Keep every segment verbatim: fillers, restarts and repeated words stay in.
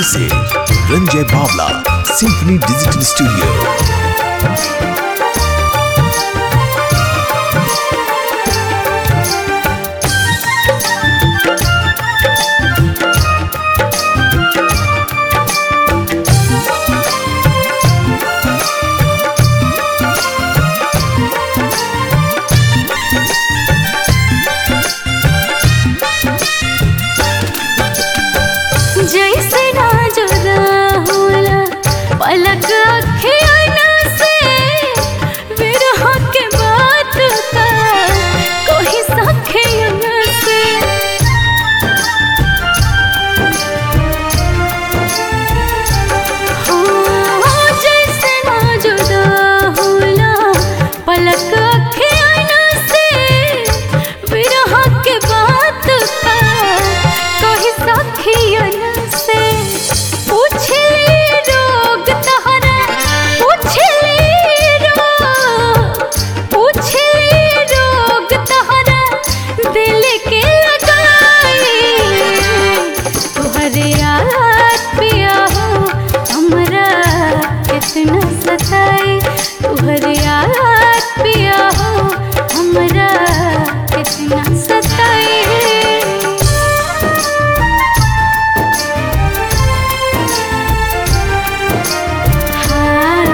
This is Ranjay Bhavla, Symphony Digital Studio. जैसे ना जुदा होला पलक अखियाँ से विरह के बात का कोई सखियाँ से हाँ जैसे ना जुदा होला पलक अखियाँ से विरह के बात का कोई सखियाँ सताई तुहर याद पिया हो हमरा कितना सताई हाँ,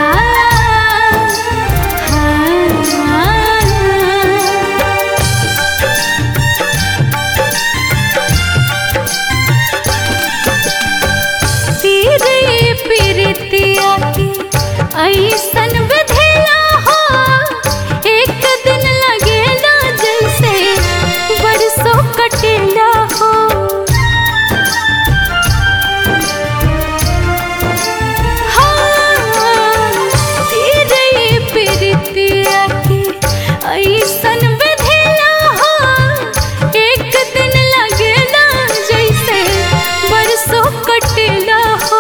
हाँ, तेरे प्रीतिया की ऐसन विधेला हो एक दिन लगेला जैसे बरसों कटेला हो हाँ तेरे प्रीतिया की ऐसन विधेला हो एक दिन लगेला जैसे बरसों कटेला हो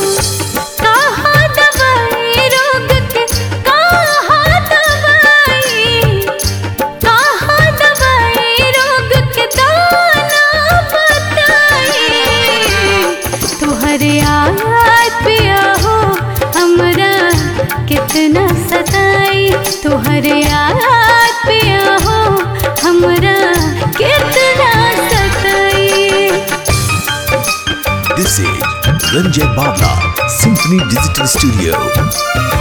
कितना सताई तुहर याद पिया हो हमरा कितना सताई। This is Ranjay Bhavla, Symphony Digital Studio.